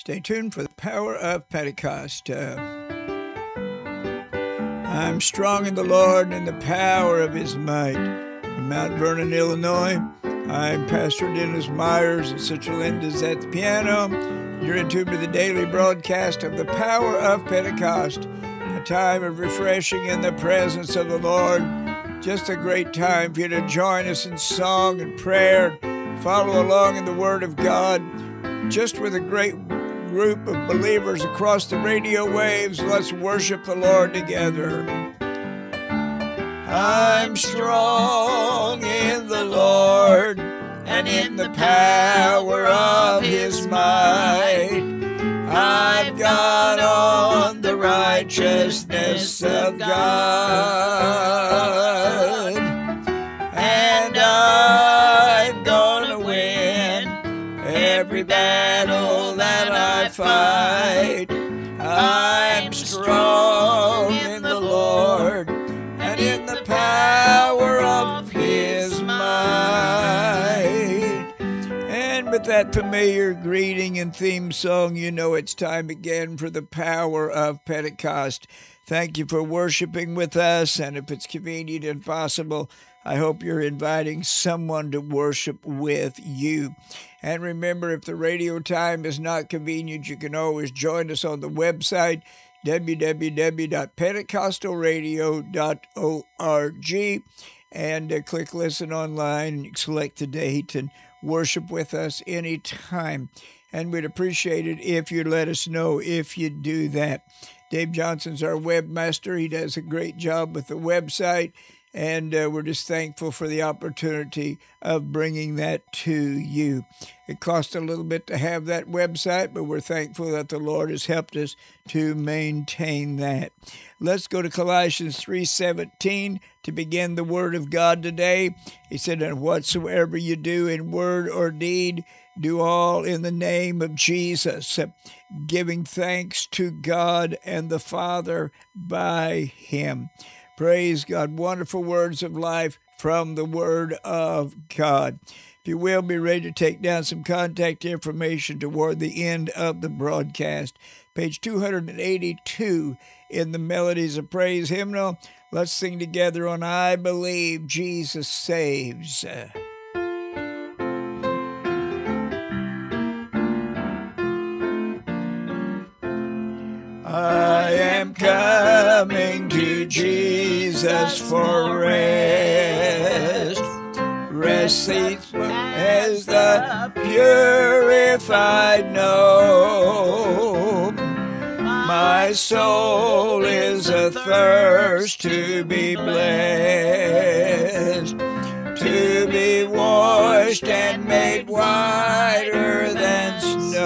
Stay tuned for the power of Pentecost. I'm strong in the Lord and in the power of his might. From Mount Vernon, Illinois, I'm Pastor Dennis Myers, and Sister Linda's at the piano. You're in tune to the daily broadcast of the power of Pentecost, a time of refreshing in the presence of the Lord. Just a great time for you to join us in song and prayer, follow along in the Word of God. Just with a great group of believers across the radio waves, let's worship the Lord together. I'm strong in the Lord and in the power of his might. I've got on the righteousness of God, and I'm gonna win every battle that I fight. I'm strong in the Lord and in the power of his might. And with that familiar greeting and theme song, you know it's time again for the power of Pentecost. Thank you for worshiping with us, and if it's convenient and possible, I hope you're inviting someone to worship with you. And remember, if the radio time is not convenient, you can always join us on the website, www.pentecostalradio.org, and click Listen Online, and select the date and worship with us anytime. And we'd appreciate it if you let us know if you do that. Dave Johnson's our webmaster. He does a great job with the website, and we're just thankful for the opportunity of bringing that to you. It costs a little bit to have that website, but we're thankful that the Lord has helped us to maintain that. Let's go to Colossians 3:17 to begin the Word of God today. He said, "And whatsoever you do in word or deed, do all in the name of Jesus, giving thanks to God and the Father by him." Praise God. Wonderful words of life from the Word of God. If you will, be ready to take down some contact information toward the end of the broadcast. Page 282 in the Melodies of Praise hymnal. Let's sing together on "I Believe Jesus Saves." I am coming to Jesus for rest. Rest as the purified know. My soul is athirst to be blessed, to be washed and made whiter than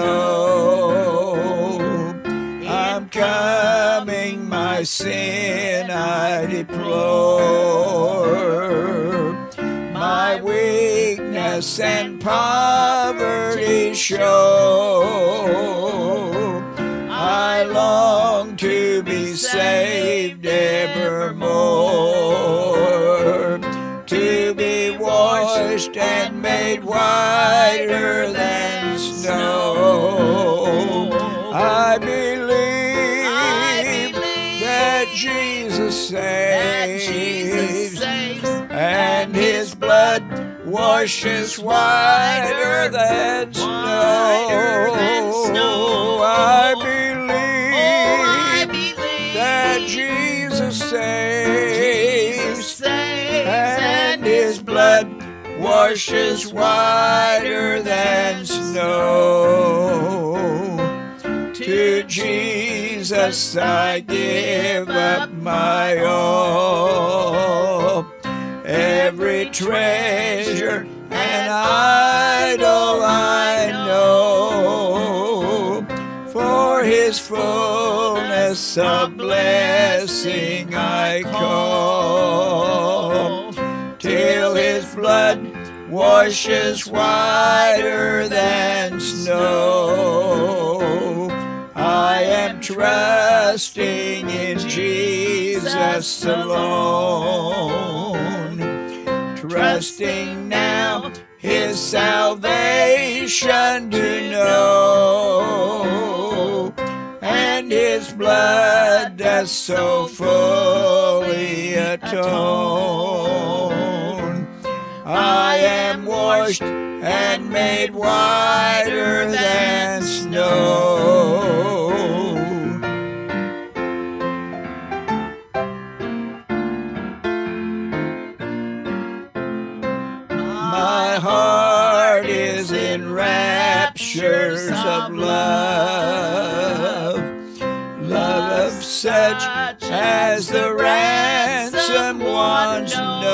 snow. I'm coming, my sin I deplore. My weakness and poverty show. I long to be saved evermore, to be washed and made whiter than snow. I believe that Jesus saves, and his blood washes whiter than snow. I believe that Jesus saves, and his blood washes whiter than snow. To Jesus I give up my all, every treasure and idol I know. For his fullness of blessing I call, till his blood washes whiter than snow. I am trusting in Jesus alone, trusting now his salvation to know. His blood does so fully atone. I am washed and made whiter than snow. My heart is in raptures of love, love such as the ransomed ones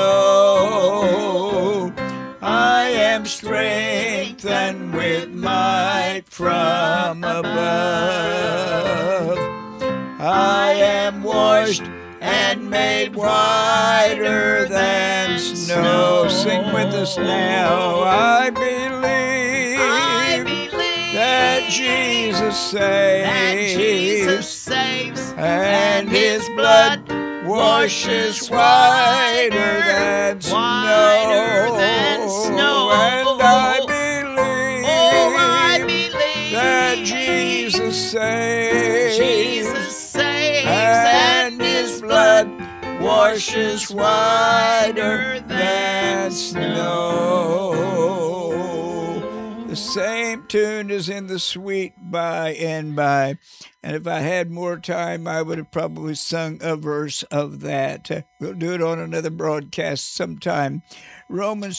know. I am strengthened with might from above. I am washed and made whiter than snow. Sing with us now. I believe that Jesus saves, and His blood washes whiter than snow. And I believe that Jesus saves, and His blood washes whiter than snow. The same tune is in the Sweet By and By. And if I had more time, I would have probably sung a verse of that. We'll do it on another broadcast sometime. Romans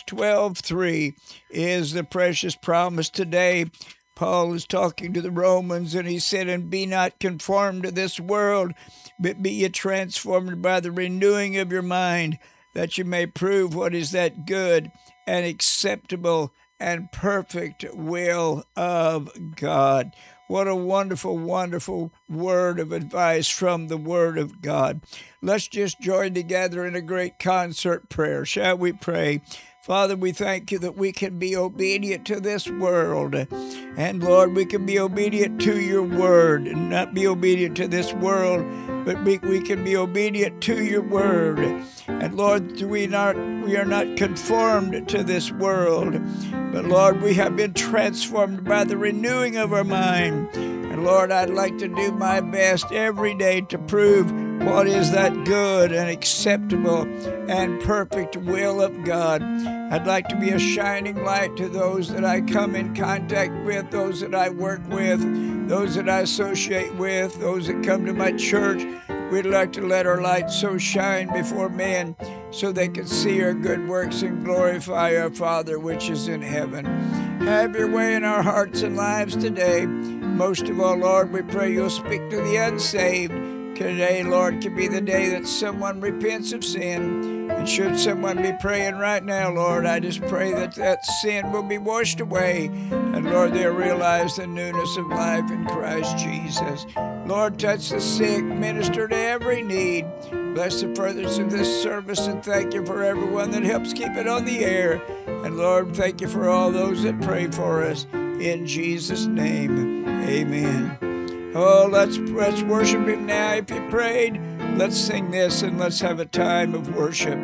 12:3 is the precious promise today. Paul is talking to the Romans, and he said, "And be not conformed to this world, but be ye transformed by the renewing of your mind, that you may prove what is that good and acceptable and perfect will of God." What a wonderful, wonderful word of advice from the Word of God. Let's just join together in a great concert prayer. Shall we pray? Father, we thank you that we can be obedient to this world. And Lord, we can be obedient to your word and not be obedient to this world, but we can be obedient to your word. And Lord, we are not conformed to this world, but Lord, we have been transformed by the renewing of our mind. And Lord, I'd like to do my best every day to prove what is that good and acceptable and perfect will of God. I'd like to be a shining light to those that I come in contact with, those that I work with, those that I associate with, those that come to my church. We'd like to let our light so shine before men so they can see our good works and glorify our Father which is in heaven. Have your way in our hearts and lives today. Most of all, Lord, we pray you'll speak to the unsaved. Today, Lord, could be the day that someone repents of sin. And should someone be praying right now, Lord, I just pray that that sin will be washed away. And Lord, they'll realize the newness of life in Christ Jesus. Lord, touch the sick, minister to every need. Bless the furtherance of this service, and thank you for everyone that helps keep it on the air. And Lord, thank you for all those that pray for us. In Jesus' name, amen. Oh, let's worship him now. If you prayed, let's sing this and let's have a time of worship.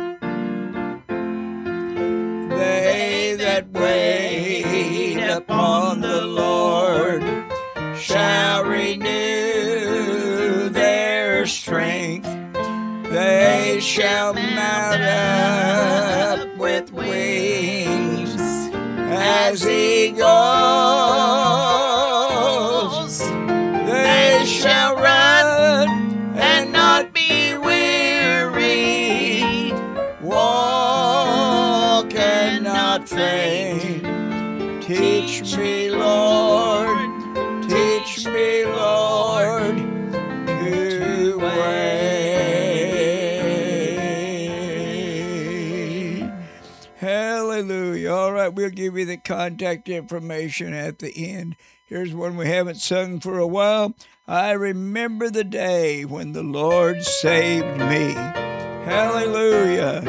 They that wait upon the Lord shall renew their strength. They shall mount up with wings as eagles. They shall run and not be weary, walk and not faint. Teach me, Lord, to wait. Hallelujah. All right, we'll give you the contact information at the end. Here's one we haven't sung for a while. I remember the day when the Lord saved me. Hallelujah.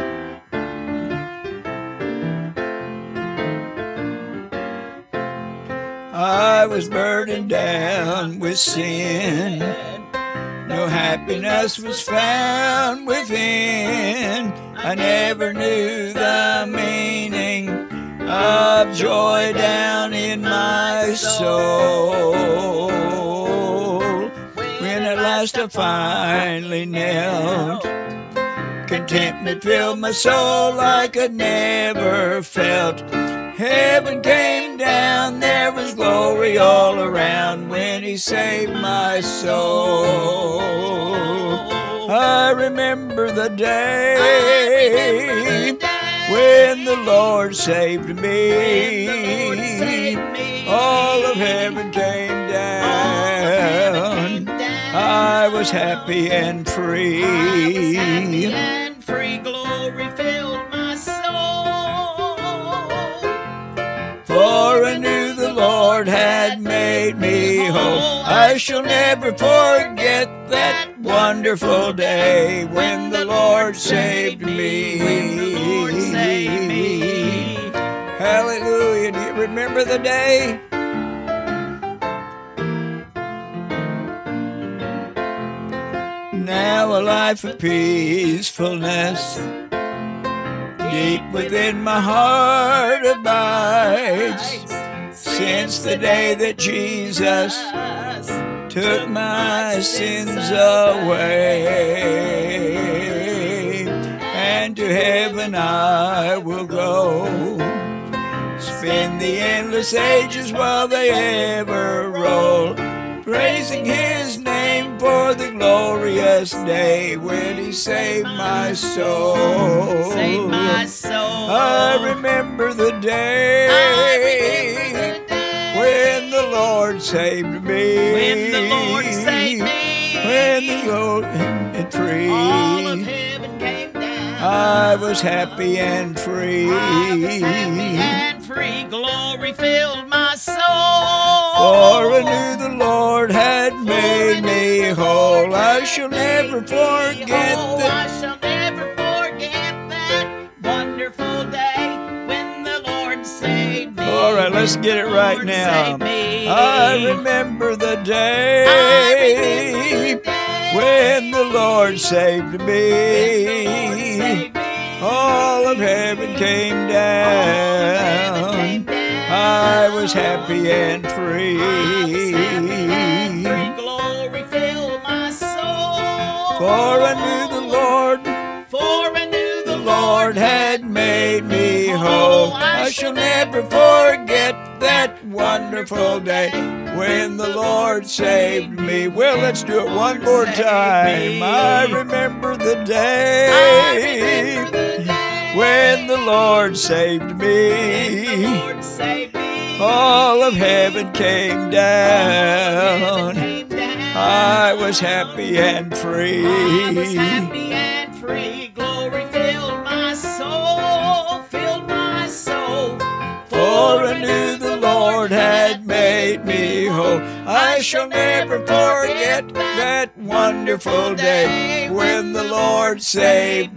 I was burdened down with sin. No happiness was found within. I never knew the meaning of joy down in my soul. When last I finally knelt. Contentment filled my soul like I'd never felt. Heaven came down, there was glory all around when He saved my soul. I remember the day when the Lord saved me. All of heaven came down. I was happy and free. Glory filled my soul. For I knew the Lord had made me whole. I shall never forget that wonderful day when the Lord saved me. Hallelujah. Do you remember the day? Now a life of peacefulness deep within my heart abides, since the day that Jesus took my sins away. And to heaven I will go, spend the endless ages while they ever roll, praising His name for the glorious day when He saved my soul. Saved my soul. I remember the day when the Lord saved me. When the Lord saved me. When the Lord and free. All of heaven came down. I was happy and free. I was happy and free. Glory filled my soul. For I knew the Lord had made me whole. I shall never forget that. I shall never forget that wonderful day when the Lord saved me. All right, let's get it right Lord now. saved me. I remember the day when the Lord saved me. All of heaven came down. I was happy and free. Glory filled my soul. For I knew the Lord had made me whole. I shall never forget that wonderful day when the Lord saved me. Well, let's do it one more time. I remember the day when the Lord saved me. All of heaven came down. I was happy and free. Glory filled my soul, filled my soul. For I knew the Lord had made me whole. I shall never forget that wonderful day when the Lord saved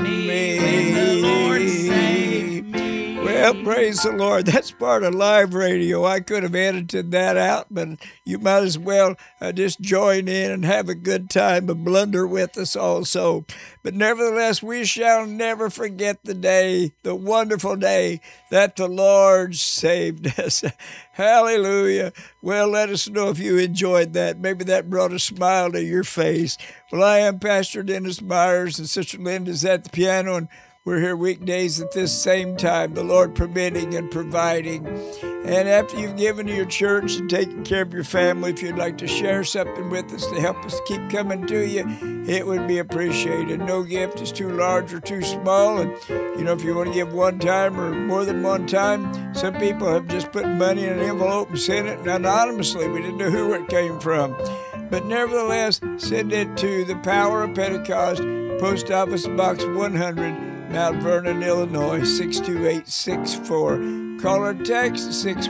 me. Well, praise the Lord. That's part of live radio. I could have edited that out, but you might as well just join in and have a good time and blunder with us also. But nevertheless, we shall never forget the day, the wonderful day that the Lord saved us. Hallelujah. Well, let us know if you enjoyed that. Maybe that brought a smile to your face. Well, I am Pastor Dennis Myers, and Sister Linda's at the piano, and we're here weekdays at this same time, the Lord permitting and providing. And after you've given to your church and taken care of your family, if you'd like to share something with us to help us keep coming to you, it would be appreciated. No gift is too large or too small. And, if you want to give one time or more than one time, some people have just put money in an envelope and sent it anonymously. We didn't know who it came from. But nevertheless, send it to the Power of Pentecost, Post Office Box 100, Mount Vernon, Illinois, 62864. Call or text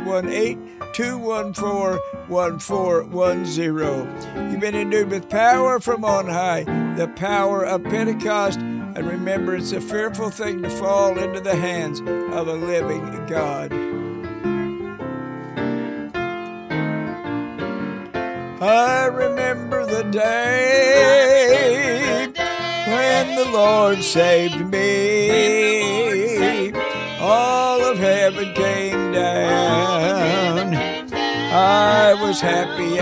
618-214-1410. You've been endued with power from on high, the power of Pentecost. And remember, it's a fearful thing to fall into the hands of a living God. I remember the day when the Lord saved me. All of heaven came down. I was happy